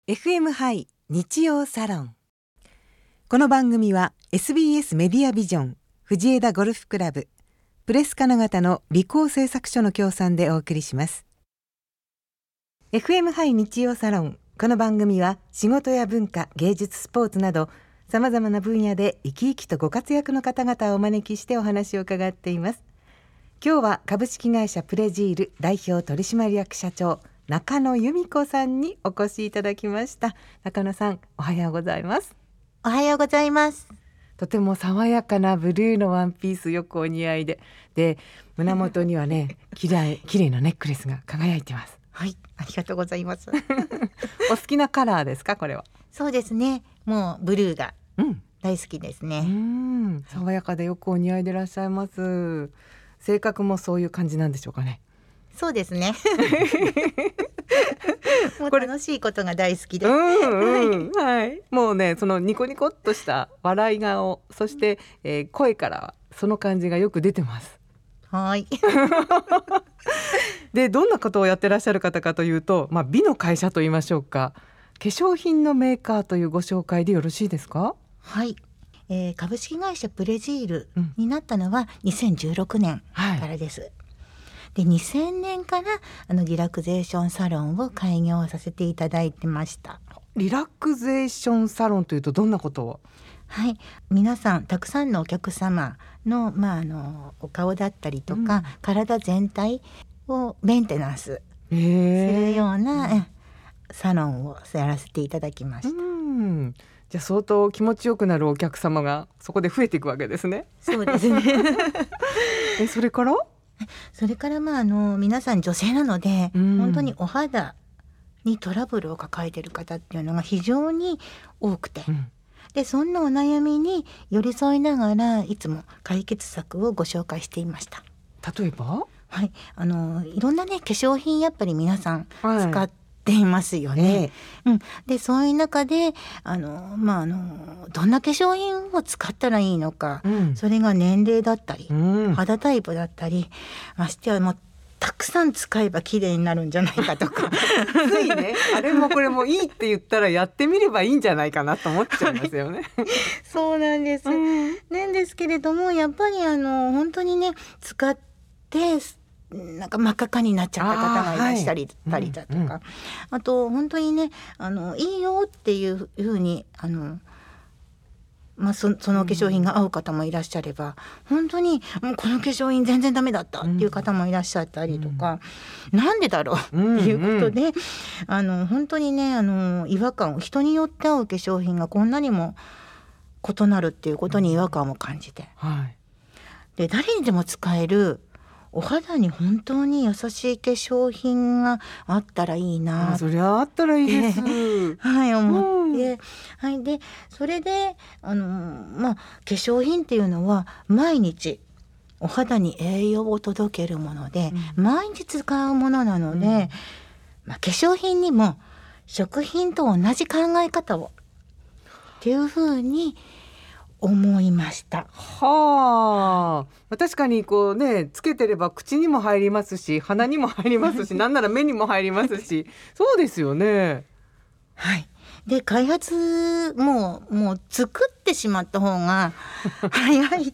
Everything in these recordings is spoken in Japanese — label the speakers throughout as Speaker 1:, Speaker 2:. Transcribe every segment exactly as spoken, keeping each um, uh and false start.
Speaker 1: エフエム ハイ日曜サロン。この番組は エスビーエス メディアビジョン、藤枝ゴルフクラブ、プレス金型の理工製作所の協賛でお送りします。 エフエム ハイ日曜サロン。この番組は仕事や文化、芸術、スポーツなどさまざまな分野で生き生きとご活躍の方々をお招きしてお話を伺っています。今日は株式会社プレジール代表取締役社長中野由美子さんにお越しいただきました。中野さん、おはようございます。
Speaker 2: おはようございます。
Speaker 1: とても爽やかなブルーのワンピース、よくお似合いで、で胸元にはねきれいきれいなネックレスが輝いてます。
Speaker 2: はい、ありがとうございます
Speaker 1: お好きなカラーですか、これは？
Speaker 2: そうですね、もうブルーが大好きですね。
Speaker 1: うん、爽やかでよくお似合いでいらっしゃいます。性格もそういう感じなんでしょうかね？
Speaker 2: そうですねもう楽しいことが大好きで、
Speaker 1: うんうんはい、もうねそのニコニコっとした笑い顔、そして、えー、声からはその感じがよく出てます。
Speaker 2: はい
Speaker 1: でどんなことをやってらっしゃる方かというと、まあ、美の会社と言いましょうか、化粧品のメーカーというご紹介でよろしいですか？
Speaker 2: はい、えー、株式会社プレジールになったのはにせんじゅうろくねんからです、はい。でにせんねんからあのリラクゼーションサロンを開業させていただいてました。
Speaker 1: リラクゼーションサロンというとどんなことを？
Speaker 2: はい、皆さんたくさんのお客様の、まあ、あのお顔だったりとか、うん、体全体をメンテナンスするような、えー、サロンをやらせていただきました。うん、
Speaker 1: じゃあ相当気持ちよくなるお客様がそこで増えていくわけですね。
Speaker 2: そうですね
Speaker 1: えそれから
Speaker 2: それからまああの皆さん女性なので、うん、本当にお肌にトラブルを抱えている方っていうのが非常に多くて、うん、でそんなお悩みに寄り添いながらいつも解決策をご紹介していました。
Speaker 1: 例えば、
Speaker 2: はい、あのいろんなね化粧品やっぱり皆さん使っていますよね、はい、うん、でそういう中であの、まあ、あのどんな化粧品を使ったらいいのか、うん、それが年齢だったり、うん、肌タイプだったり、ましてはもうたくさん使えば綺麗になるんじゃないかとか
Speaker 1: ついねあれもこれもいいって言ったらやってみればいいんじゃないかなと思っちゃいますよね
Speaker 2: そうなんです、うん、なんですけれどもやっぱりあの本当にね使ってなんか真っ赤っかになっちゃった方がいらっしゃったりだとか、あ、はいうんうん、あと本当にねあのいいよっていうふうにあのまあ、そ, その化粧品が合う方もいらっしゃれば、本当にもうこの化粧品全然ダメだったっていう方もいらっしゃったりとか、うん、なんでだろうっていうことで、うんうん、あの本当にねあの違和感を、人によって合う化粧品がこんなにも異なるっていうことに違和感を感じて、はい、で誰にでも使えるお肌に本当に優しい化粧品があったらいいなって、
Speaker 1: そりゃあったらいいです
Speaker 2: はい思って、うん、はい、でそれであの、まあ、化粧品っていうのは毎日お肌に栄養を届けるもので、うん、毎日使うものなので、うん、まあ、化粧品にも食品と同じ考え方をっていうふうに思いました。
Speaker 1: はあ、確かにこうねつけてれば口にも入りますし、鼻にも入りますしなんなら目にも入りますしそうですよね。
Speaker 2: はい、で開発もうもう作ってしまった方が早い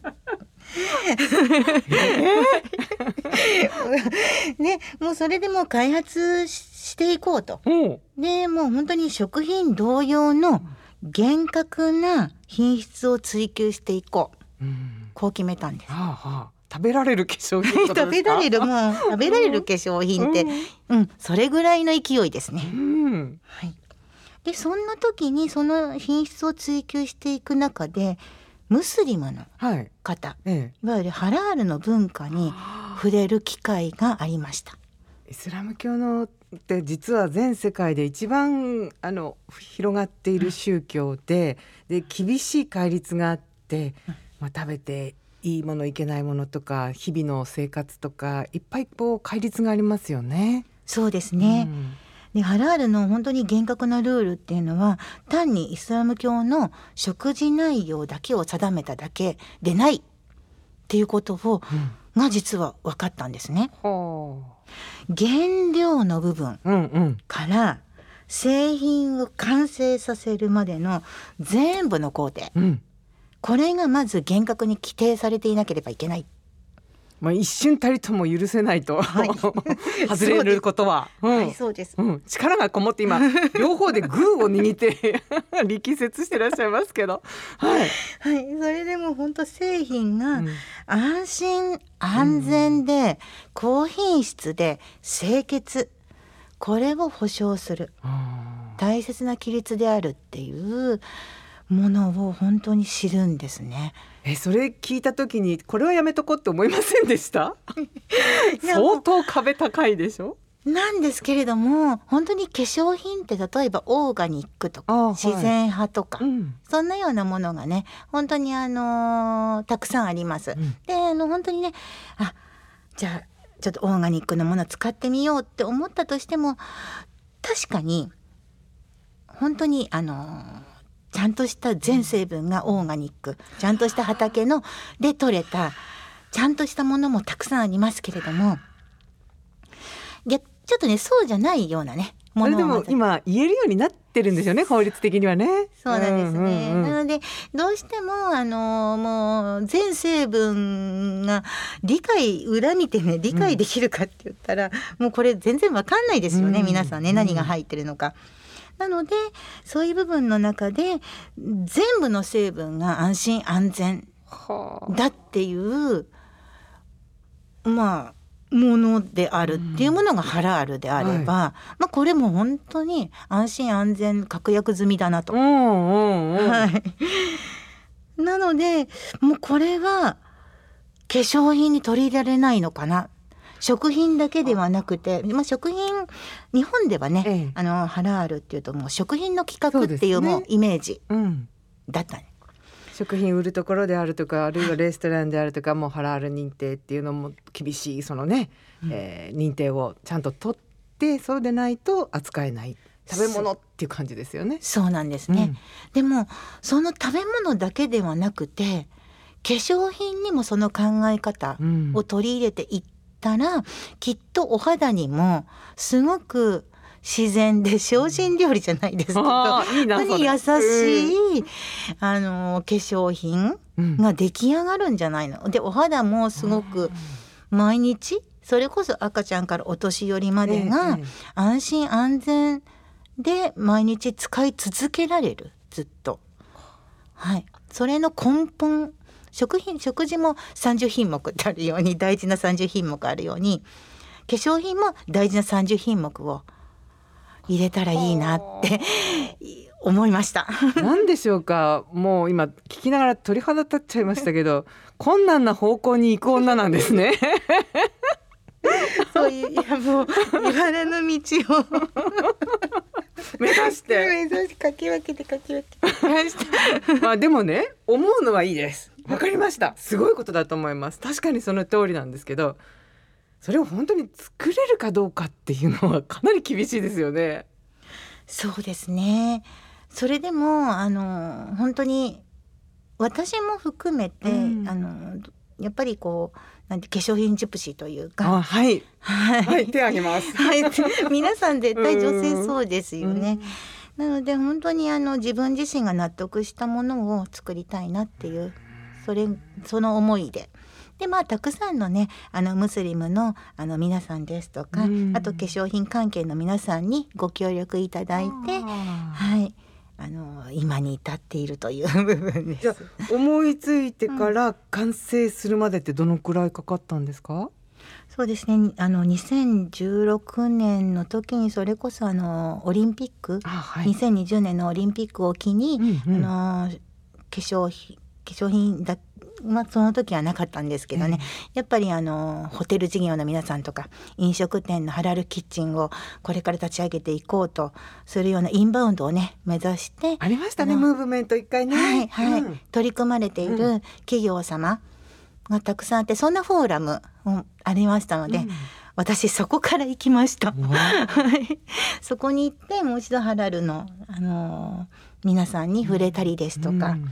Speaker 2: ね、もうそれでもう開発していこうと、うん、でもう本当に食品同様の厳格な品質を追求していこう、うん、こう決めたんです。はあは
Speaker 1: あ、食べられる化粧品
Speaker 2: 食べられるもう食べられる化粧品って、うんうん、それぐらいの勢いですね、うんはい、でそんな時にその品質を追求していく中でムスリムの方、はいええ、いわゆるハラールの文化に触れる機会がありました。
Speaker 1: イスラム教のって実は全世界で一番あの広がっている宗教 で,、うん、で厳しい戒律があって、うんまあ、食べていいものいけないものとか日々の生活とかいっぱいこう戒律がありますよね。
Speaker 2: そうですね、うん、でハラールの本当に厳格なルールっていうのは単にイスラム教の食事内容だけを定めただけでないっていうことを、うん、が実は分かったんですね。はあ、原料の部分から製品を完成させるまでの全部の工程、うん、これがまず厳格に規定されていなければいけない。
Speaker 1: まあ、一瞬たりとも許せないと、はい、外れることは、
Speaker 2: うんはい、そうです、
Speaker 1: うん、力がこもって今両方でグーを握って力説してらっしゃいますけど、はい
Speaker 2: はい、それでも本当製品が安心安全で高品質で清潔、これを保証する大切な規律であるっていうものを本当に知るんですね。
Speaker 1: えそれ聞いた時にこれはやめとこうって思いませんでした相当壁高いでしょ。
Speaker 2: なんですけれども、本当に化粧品って例えばオーガニックとか、はい、自然派とか、うん、そんなようなものがね本当にあのー、たくさんあります、うん、であの本当にねあじゃあちょっとオーガニックのものを使ってみようって思ったとしても、確かに本当にあのーちゃんとした全成分がオーガニック、ちゃんとした畑ので採れたちゃんとしたものもたくさんありますけれども、ちょっとねそうじゃないようなねものを、
Speaker 1: あれでも今言えるようになってるんですよね、法律的にはね。
Speaker 2: そうなんですね、うんうんうん、なのでどうしてもあのもう全成分が理解裏見てね理解できるかって言ったら、うん、もうこれ全然わかんないですよね、うん、皆さんね何が入ってるのか。なのでそういう部分の中で全部の成分が安心安全だっていう、まあものであるっていうものがハラールであれば、うんはい、まあこれも本当に安心安全確約済みだなと、うんうんうんはい、なのでもうこれは化粧品に取り入れられないのかな。食品だけではなくて、まあ、食品日本ではね、ええ、あのハラールっていうともう食品の規格っていうもうイメージだったね、うん、
Speaker 1: 食品売るところであるとかあるいはレストランであるとかもうハラール認定っていうのも厳しいそのね、うんえー、認定をちゃんと取ってそうでないと扱えない食べ物っていう感じですよね。
Speaker 2: そうなんですね、うん、でもその食べ物だけではなくて化粧品にもその考え方を取り入れていって、うんたらきっとお肌にもすごく自然で精進料理じゃないですけど本当に優しい、うん、あの化粧品が出来上がるんじゃないの。でお肌もすごく毎日それこそ赤ちゃんからお年寄りまでが安心安全で毎日使い続けられるずっと、はい、それの根本食品食事もさんじゅうひんもくってあるように大事なさんじゅうひんもくあるように化粧品も大事なさんじゅうひんもくを入れたらいいなって思いました。
Speaker 1: 何でしょうか、もう今聞きながら鳥肌立っちゃいましたけど困難な方向に行く女なんですね
Speaker 2: そういういやもう茨の道を
Speaker 1: 目指して
Speaker 2: 目指しかき分けてかき分けて
Speaker 1: まあでもね思うのはいいです。わかりました。すごいことだと思います。確かにその通りなんですけど、それを本当に作れるかどうかっていうのはかなり厳しいですよね。
Speaker 2: そうですね。それでもあの本当に私も含めて、うん、あのやっぱりこうなんて化粧品ジプシーというか、
Speaker 1: あ、はい、はい、はい、手挙げます、
Speaker 2: はい、皆さん絶対女性そうですよね。なので本当にあの自分自身が納得したものを作りたいなっていうそれその思いでで、まあ、たくさんのねあのムスリム の, あの皆さんですとか、あと化粧品関係の皆さんにご協力いただいて、はい、あの今に至っているという部分です。
Speaker 1: じゃあ思いついてから完成するまでってどのくらいかかったんですか？
Speaker 2: そうですね、あのにせんじゅうろくねんの時にそれこそあのオリンピック、はい、にせんにじゅうねんのオリンピックを機に、うんうん、あの化粧品化粧品だ、まあ、その時はなかったんですけどね、うん、やっぱりあのホテル事業の皆さんとか飲食店のハラルキッチンをこれから立ち上げていこうとするようなインバウンドをね目指して
Speaker 1: ありましたね、ムーブメント一回ね、
Speaker 2: はいはい、うん、取り組まれている企業様がたくさんあって、そんなフォーラムもありましたので、うん、私そこから行きました、はい、そこに行ってもう一度ハラルの、あのー、皆さんに触れたりですとか、うん、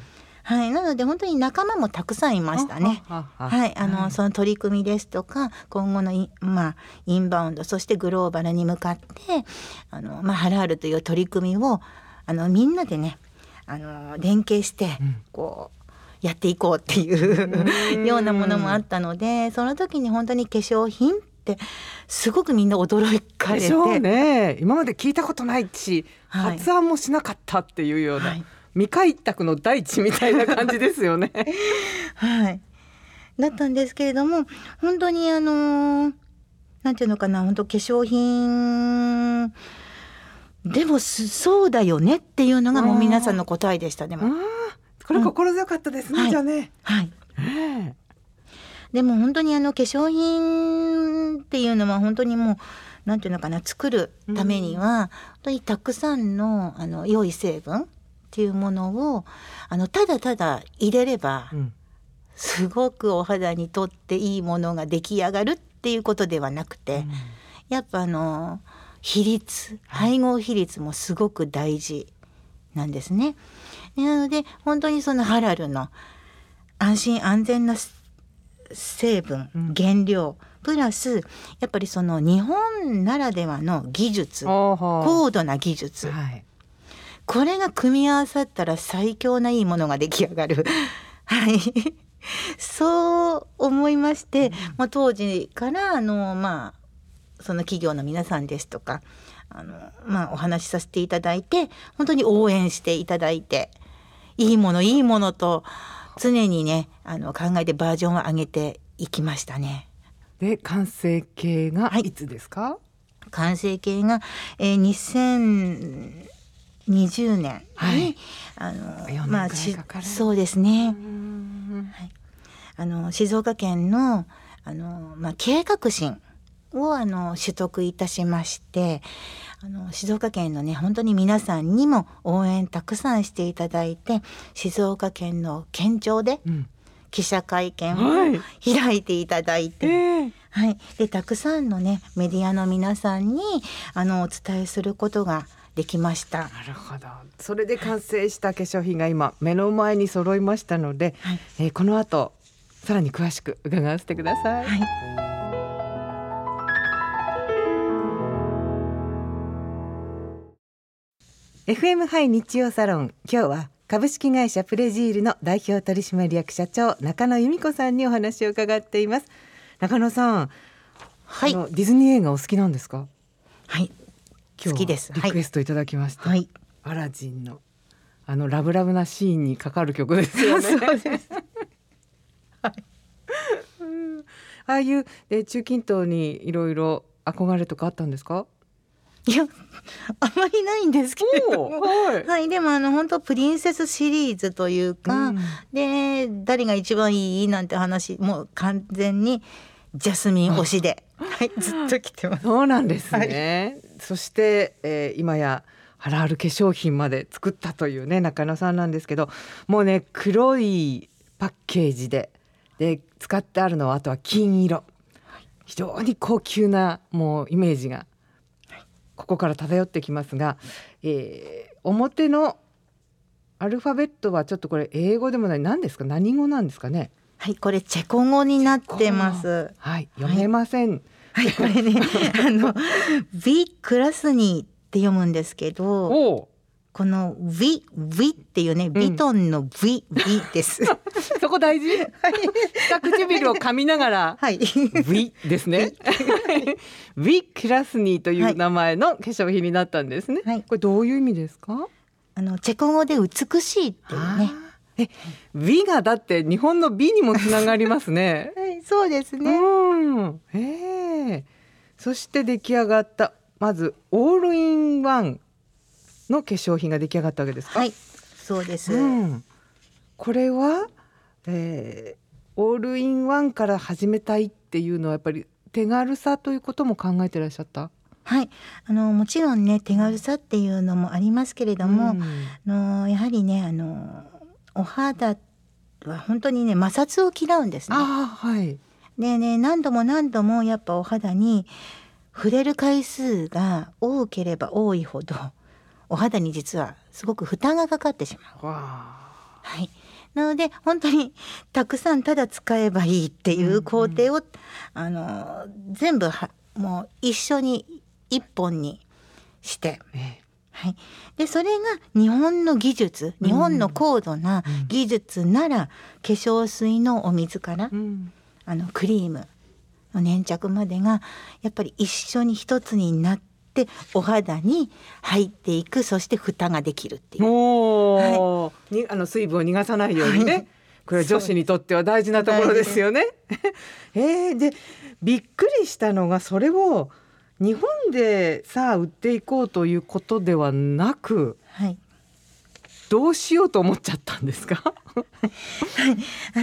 Speaker 2: はい、なので本当に仲間もたくさんいましたね。
Speaker 1: はは
Speaker 2: はい、あの、
Speaker 1: はい、
Speaker 2: その取り組みですとか今後のイン、まあ、インバウンドそしてグローバルに向かってあの、まあ、ハラールという取り組みをあのみんなでねあの連携して
Speaker 1: うん
Speaker 2: こうやっていこうっていうようなものもあったので、その時に本当に化粧品ってすごくみんな驚かれて、
Speaker 1: でしょうね、今まで聞いたことないし、
Speaker 2: はい
Speaker 1: 発案もしなかったっていうような、
Speaker 2: はい
Speaker 1: 未開拓の大地みたいな感じですよね。
Speaker 2: はい、だったんですけれども本当にあのなんていうのかな本当化粧品でもすそうだよねっていうのがもう皆さんの答えでしたね。もう
Speaker 1: あーこれ心強かったですね、
Speaker 2: うん
Speaker 1: じゃあね、
Speaker 2: はい
Speaker 1: ね
Speaker 2: でも本当にあの化粧品っていうのは本当にもうなんていうのかな作るためには、本当にたくさんのあの良い成分っていうものをあのただただ入れれば、
Speaker 1: え、うん
Speaker 2: すごくお肌にとっていいものが出来上がるっていうことではなくて、
Speaker 1: うん
Speaker 2: やっぱあの比率配合比率もすごく大事なんですね。なので本当にそのハラルの安心安全な成分、
Speaker 1: うん
Speaker 2: 原料プラスやっぱりその日本ならではの技術
Speaker 1: おーほー
Speaker 2: 高度な技術、
Speaker 1: はい
Speaker 2: これが組み合わさったら最強ないいものが出来上がるはいそう思いまして、うんまあ、当時からあの、まあ、その企業の皆さんですとかあの、まあ、お話しさせていただいて本当に応援していただいていいものいいものと常にねあの考えてバージョンを上げていきましたね。
Speaker 1: で完成形がいつですか？
Speaker 2: 完成形が、えー、にせんにじゅうねんに、はい、あのまあそうですね、はい、あの静岡県のあの、まあ、経営革新をあの取得いたしましてあの静岡県のね本当に皆さんにも応援たくさんしていただいて静岡県の県庁で記者会見を開いていただいて、はいはい、でたくさんのねメディアの皆さんにあのお伝えすることができました。
Speaker 1: なるほど。それで完成した化粧品が今目の前に揃いましたので、はいえー、この後さらに詳しく伺わせてください。はいエフエム ハイ日曜サロン、今日は株式会社プレジールの代表取締役社長中野由美子さんにお話を伺っています。中野さん、はい、あのディズニー映画お好きなんですか？
Speaker 2: はい好きです。
Speaker 1: リクエストいただきました、
Speaker 2: はい、ア
Speaker 1: ラジンのあのラブラブなシーンにかかる曲ですよね。そうです、はいうん、ああいうえ中近東にいろいろ憧れとかあったんですか？
Speaker 2: いやあまりないんですけど、はいはい、でもあの本当プリンセスシリーズというか、うん、で誰が一番いいなんて話もう完全にジャスミン推しで、はい、ずっと来てます。
Speaker 1: そうなんですね、はい、そして、えー、今やハラール化粧品まで作ったというね中野さんなんですけど、もうね黒いパッケージでで使ってあるのはあとは金色、非常に高級なもうイメージがここから漂ってきますが、えー、表のアルファベットはちょっとこれ英語でもない、何ですか、何語なんですかね？
Speaker 2: はい、これチェコ語になってます。
Speaker 1: はい、読めません。
Speaker 2: はい、はい、これねあのビクラスニーって読むんですけど、この V V っていうね、うん、ビトンの V V です
Speaker 1: そこ大事、はい、下唇を噛みながら、はい、V ですねV クラスニーという名前の化粧品になったんですね、はい、これどういう意味ですか？
Speaker 2: あのチェコ語で美しいっていうね。
Speaker 1: え美がだって日本の美にもつながりますね
Speaker 2: はい、そうですね、
Speaker 1: うん、へー。そして出来上がったまずオールインワンの化粧品が出来上がったわけですか？
Speaker 2: はい、そうです、
Speaker 1: うん、これは、えー、オールインワンから始めたいっていうのはやっぱり手軽さということも考えてらっしゃった？
Speaker 2: はい、あのもちろんね手軽さっていうのもありますけれども、うん、あのやはりねあのお肌は本当にね摩擦を嫌うんですね。
Speaker 1: あ、はい、
Speaker 2: でね何度も何度もやっぱお肌に触れる回数が多ければ多いほどお肌に実はすごく負担がかかってしまう。
Speaker 1: わ、
Speaker 2: はい、 なので本当にたくさんただ使えばいいっていう工程を、うんうん、あの全部はもう一緒に一本にして、ええ、はい、でそれが日本の技術、日本の高度な技術なら、うん、化粧水のお水から、うん、あのクリームの粘着までがやっぱり一緒に一つになってお肌に入っていく、そして蓋ができるっていう、
Speaker 1: お、はい、にあの水分を逃がさないようにね、はい、これは女子にとっては大事なところですよね。えー、でびっくりしたのが、それを日本でさあ売っていこうということではなく、はい、どうしようと思っちゃったんですか？はい、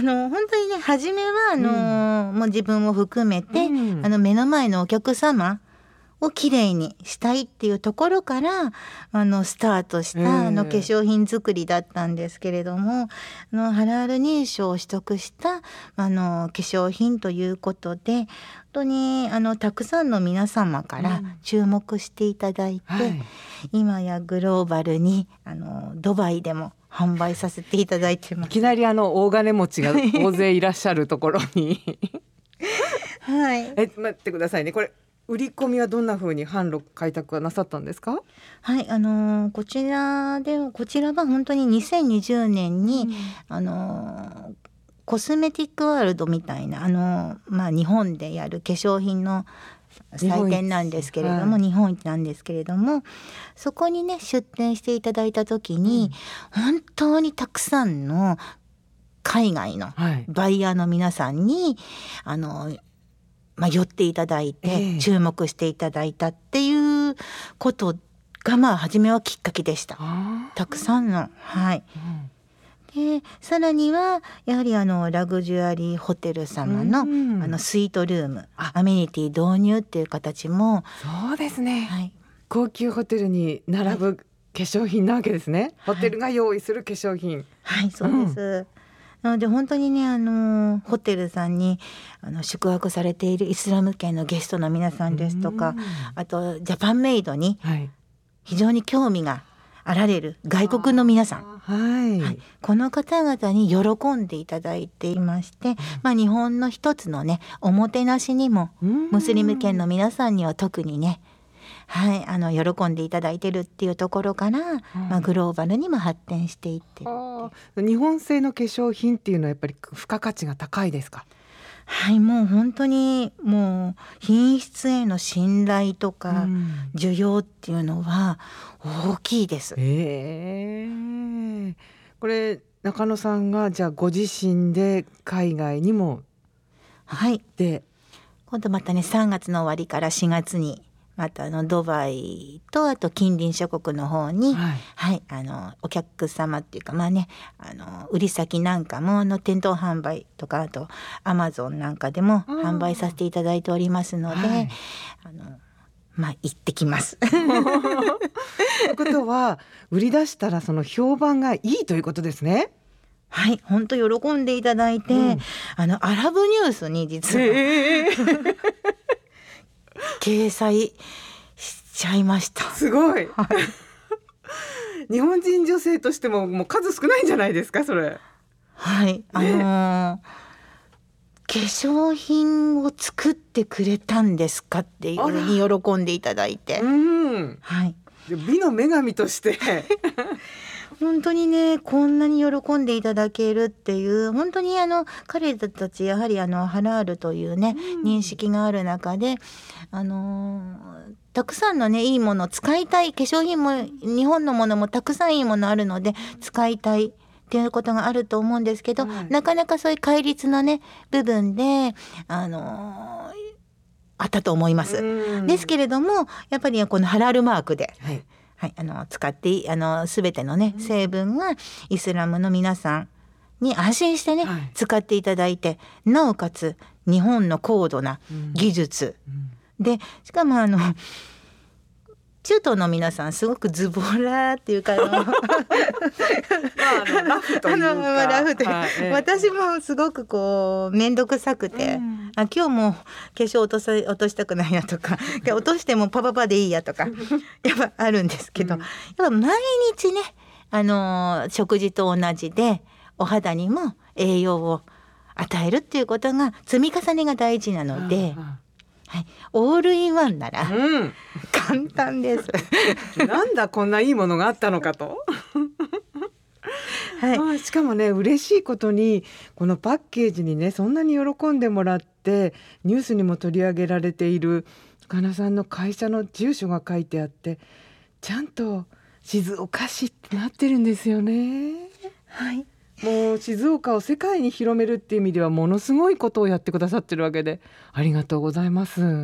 Speaker 2: あの本当にね、初めはあの、うん、もう自分を含めて、うん、あの目の前のお客様をきれいにしたいっていうところからあのスタートしたあの化粧品作りだったんですけれども、あのハラール認証を取得したあの化粧品ということで、本当にあのたくさんの皆様から注目していただいて、うん、はい、今やグローバルにあのドバイでも販売させていただいてます。
Speaker 1: いきなりあの大金持ちが大勢いらっしゃるところにはい、え待ってくださいね、これ売り込みはどんな風に販路開拓はなさったんですか？
Speaker 2: はい、あのー、こちらでこちらは本当ににせんにじゅうねんに、うん、あのー、コスメティックワールドみたいなあのー、まあ、日本でやる化粧品の祭典なんですけれども、日本一なんですけれども、そこにね出展していただいた時に、うん、本当にたくさんの海外のバイヤーの皆さんに、はい、あのまあ、寄っていただいて、えー、注目していただいたっていうことが、まあ初めはきっかけでした。たくさんの、はい、うん、でさらにはやはりあのラグジュアリーホテル様の、うん、あのスイートルーム、アメニティ導入っていう形も、
Speaker 1: そうですね、はい、高級ホテルに並ぶ化粧品なわけですね、はい、ホテルが用意する化粧品、
Speaker 2: はい、はい、そうです、うん、なので本当にね、あのホテルさんにあの宿泊されているイスラム圏のゲストの皆さんですとか、あとジャパンメイドに非常に興味があられる外国の皆さん、はいはい、この方々に喜んでいただいていまして、まあ、日本の一つのねおもてなしにも、ムスリム圏の皆さんには特にね、はい、あの喜んでいただいてるっていうところから、うん、まあ、グローバルにも発展していってる。
Speaker 1: 日本製の化粧品っていうのはやっぱり付加価値が高いですか？
Speaker 2: はい、もう本当にもう品質への信頼とか需要っていうのは大きいです、うん、
Speaker 1: えー、これ中野さんがじゃあご自身で海外にも
Speaker 2: はい、で今度またねさんがつの終わりからしがつにまたあのドバイとあと近隣諸国の方に、はいはい、あのお客様っていうかまあね、あの売り先なんかもあの店頭販売とか、あとアマゾンなんかでも販売させていただいておりますので、はい、あのまあ行ってきます。と
Speaker 1: いうことは売り出したらその評判がいいということですね。
Speaker 2: はい、本当喜んでいただいて、うん、あのアラブニュースに実は、えー掲載しちゃいました。
Speaker 1: すごい、はい、日本人女性としてももう数少ないんじゃないですかそれ。
Speaker 2: はい、ね、あのー、化粧品を作ってくれたんですかっていうふうに喜んでいただいて、うん、はい、
Speaker 1: 美の女神として
Speaker 2: 本当にねこんなに喜んでいただけるっていう、本当にあの彼らたちやはりあのハラールというね、うん、認識がある中で、あのー、たくさんのねいいものを使いたい、化粧品も日本のものもたくさんいいものあるので使いたいっていうことがあると思うんですけど、はい、なかなかそういう戒律のね部分であのー、あったと思います。ですけれどもやっぱりこのハラールマークで、はいはい、あの使ってあの全てのね成分がイスラムの皆さんに安心してね、はい、使っていただいて、なおかつ日本の高度な技術、うんうん、でしかもあの中東の皆さんすごくズボラっていうかあのまあ、
Speaker 1: あのラフというか、まあ、
Speaker 2: ラフというか、はい、私もすごくこう面倒くさくて、うん、あ今日も化粧落とさ落としたくないなとか落としてもパパパでいいやとかやっぱあるんですけど、うん、やっぱ毎日ねあの食事と同じでお肌にも栄養を与えるっていうことが積み重ねが大事なので、はい、オールインワンなら、うん、簡単です
Speaker 1: なんだこんないいものがあったのかとはい、しかもね嬉しいことにこのパッケージにねそんなに喜んでもらってニュースにも取り上げられている中野さんの会社の住所が書いてあってちゃんと静岡市ってなってるんですよね。
Speaker 2: はい、
Speaker 1: もう静岡を世界に広めるっていう意味ではものすごいことをやってくださってるわけでありがとうございます。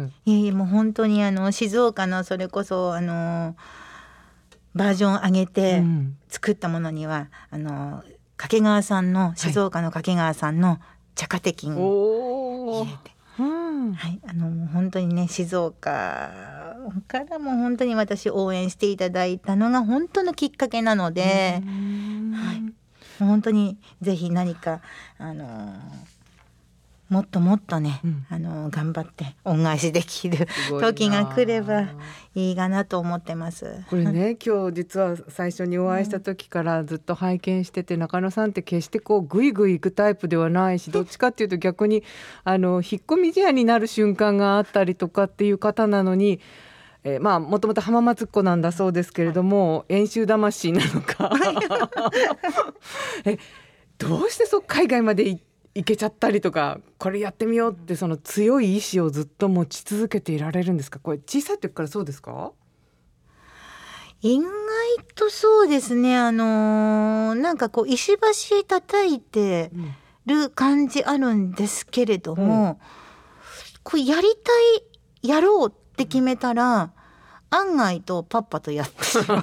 Speaker 2: いえいえもう本当にあの静岡のそれこそあのバージョン上げて作ったものには、うん、あの掛川さんの静岡の掛川さんの茶花テキンを入れて、うんはい、あの本当にね静岡からも本当に私応援していただいたのが本当のきっかけなので、はい、本当にぜひ何かあのもっともっとね、うん、あの頑張って恩返しできる時が来ればいいかなと思ってます。
Speaker 1: これね今日実は最初にお会いした時からずっと拝見してて、うん、中野さんって決してこうグイグイ行くタイプではないしどっちかっていうと逆にあの引っ込み思案になる瞬間があったりとかっていう方なのにえー、まあもともと浜松っ子なんだそうですけれども、はい、遠州魂なのかえどうしてそう海外まで行行けちゃったりとかこれやってみようってその強い意志をずっと持ち続けていられるんですか。これ小さい時からそうですか。
Speaker 2: 意外とそうですね、あのー、なんかこう石橋叩いてる感じあるんですけれども、うん、こうやりたいやろうって決めたら案外とパッパとやってしまう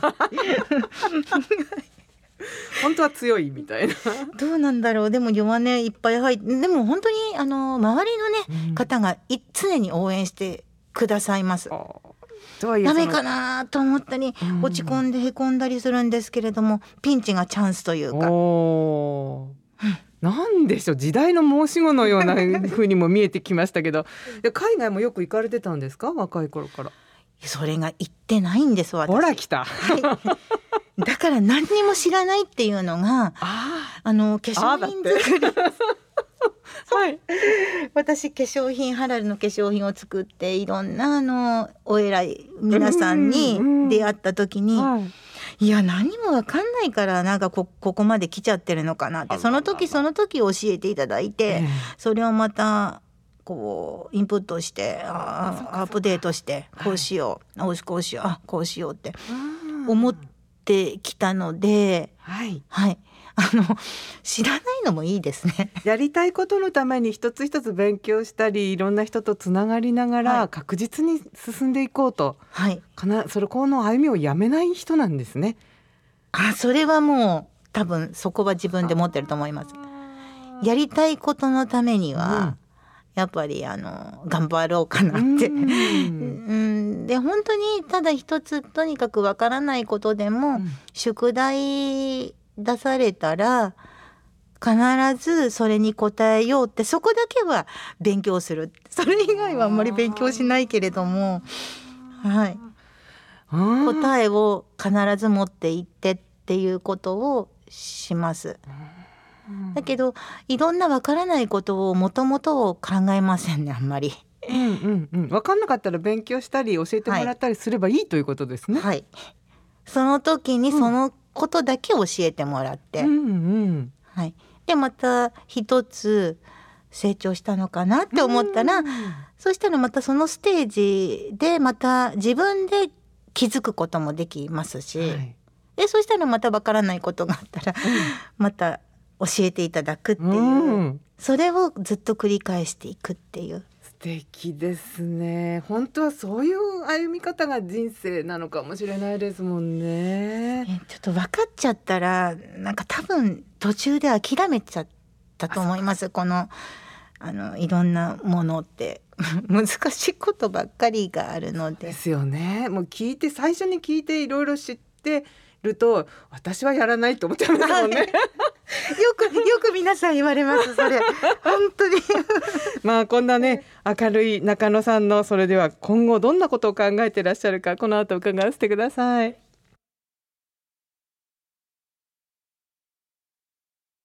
Speaker 1: 本当は強いみたいな
Speaker 2: どうなんだろう。でも弱音いっぱい入ってでも本当にあの周りのね、うん、方がい常に応援してくださいます。ダメかなと思ったり、うん、落ち込んでへこんだりするんですけれどもピンチがチャンスというか
Speaker 1: お、うん、なんでしょう時代の申し子のような風にも見えてきましたけど海外もよく行かれてたんですか若い頃から。
Speaker 2: それが行ってないんです私。
Speaker 1: ほら来た、
Speaker 2: はいだから何にも知らないっていうのが あ, あの化粧品作りはい、私化粧品ハラルの化粧品を作っていろんなあのお偉い皆さんに出会った時に、うんうんはい、いや何も分かんないからなんか こ, ここまで来ちゃってるのかなってその時その時教えていただいて、えー、それをまたこうインプットしてあアップデートしてこうしよう、はい、こうしようあこうしようって思ってきたので、はいはい、あの知らないのもいいですね。
Speaker 1: やりたいことのために一つ一つ勉強したりいろんな人とつながりながら確実に進んでいこうと、はい、かなそれこの歩みをやめない人なんですね。
Speaker 2: あそれはもう多分そこは自分で持ってると思います。やりたいことのためには、うんやっぱりあの頑張ろうかなってうんうんで本当にただ一つとにかくわからないことでも、うん、宿題出されたら必ずそれに答えようってそこだけは勉強するそれ以外はあんまり勉強しないけれども、はい、答えを必ず持っていってっていうことをします。だけどいろんなわからないことをもともと考えませんねあんまり。
Speaker 1: うんうんうん、分かんなかったら勉強したり教えてもらったりすればいい、はい、ということですね。
Speaker 2: はい、その時にそのことだけ教えてもらって、うんうんうんはい、でまた一つ成長したのかなって思ったら、うん、そしたらまたそのステージでまた自分で気づくこともできますし、はい、でそしたらまたわからないことがあったら、うん、また教えていただくっていう、うん、それをずっと繰り返していくっていう。
Speaker 1: 素敵ですね。本当はそういう歩み方が人生なのかもしれないですもんね。
Speaker 2: えちょっと分かっちゃったらなんか多分途中で諦めちゃったと思います。このあのいろんなものって難しいことばっかりがあるので。
Speaker 1: ですよね。もう聞いて最初に聞いていろいろ知ってると私はやらないと思っちゃいますもんね。
Speaker 2: よくよく皆さん言われますそれ本当に
Speaker 1: まあこんなね明るい中野さんのそれでは今後どんなことを考えていらっしゃるかこの後伺わせてください。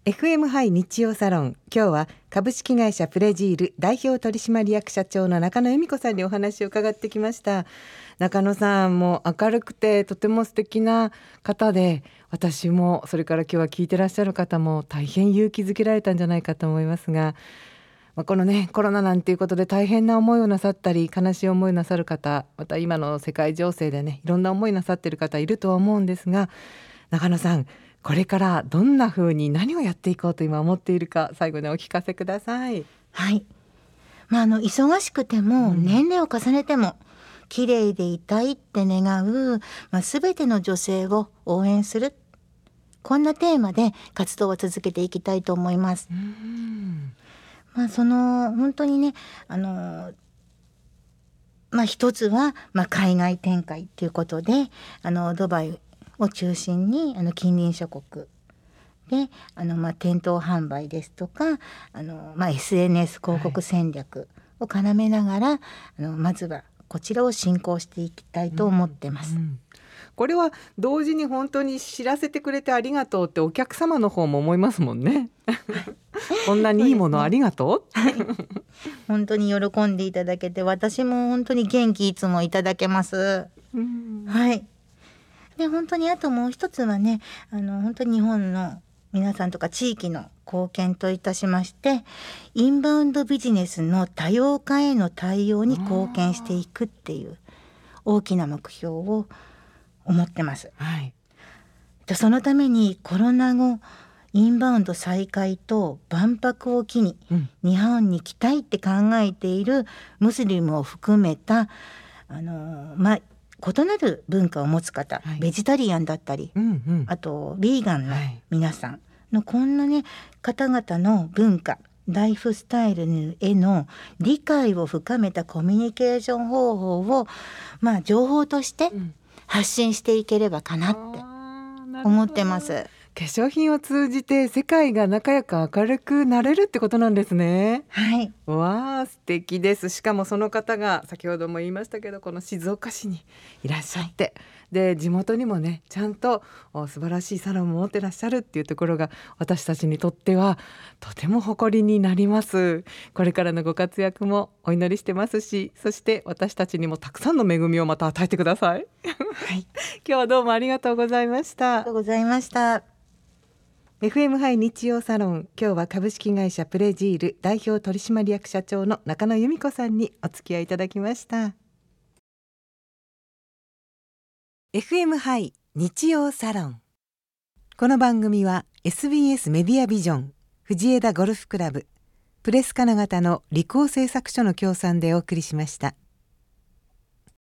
Speaker 1: エフエム ハイ日曜サロン、今日は株式会社プレジール代表取締役社長の中野由美子さんにお話を伺ってきました。中野さんも明るくてとても素敵な方で、私もそれから今日は聞いてらっしゃる方も大変勇気づけられたんじゃないかと思いますが、まあ、このねコロナなんていうことで大変な思いをなさったり悲しい思いをなさる方、また今の世界情勢でねいろんな思いなさっている方いるとは思うんですが、中野さんこれからどんな風に何をやっていこうと今思っているか、最後にお聞かせください。
Speaker 2: はい、まあ、あの忙しくても年齢を重ねても綺麗でいたいって願う、まあ、全ての女性を応援する、こんなテーマで活動を続けていきたいと思います。うんまあ、その本当にねあのまあ一つは、まあ、海外展開ということであのドバイを中心にあの近隣諸国であの、まあ、店頭販売ですとかあの、まあ、エスエヌエス 広告戦略を絡めながら、はい、あのまずはこちらを進行していきたいと思ってます。
Speaker 1: うんうん、これは同時に本当に知らせてくれてありがとうってお客様の方も思いますもんね。こんなにいいものありがとう、
Speaker 2: はい、本当に喜んでいただけて、私も本当に元気いつもいただけます。うん、はいで本当にあともう一つはねあの本当に日本の皆さんとか地域の貢献といたしまして、インバウンドビジネスの多様化への対応に貢献していくっていう大きな目標を思ってます。はい、でそのためにコロナ後インバウンド再開と万博を機に日本に来たいって考えているムスリムを含めたあのまあ異なる文化を持つ方、はい、ベジタリアンだったり、うんうん、あとビーガンの皆さんのこんなね方々の文化ライフスタイルへの理解を深めたコミュニケーション方法を、まあ、情報として発信していければかなって思ってます。
Speaker 1: 化粧品を通じて世界が仲良く明るくなれるってことなんですね。
Speaker 2: はい。
Speaker 1: わあ素敵です。しかもその方が先ほども言いましたけどこの静岡市にいらっしゃって、はい、で地元にもねちゃんと素晴らしいサロンも持ってらっしゃるっていうところが私たちにとってはとても誇りになります。これからのご活躍もお祈りしてますし、そして私たちにもたくさんの恵みをまた与えてください。はい、今日はどうもありがとうございました。
Speaker 2: ありがとうございました。
Speaker 1: エフエム ハイ日曜サロン、今日は株式会社プレジール代表取締役社長の中野由美子さんにお付き合いいただきました。 エフエム ハイ日曜サロン、この番組は エスビーエス メディアビジョン、藤枝ゴルフクラブ、プレス金型の理工製作所の協賛でお送りしました。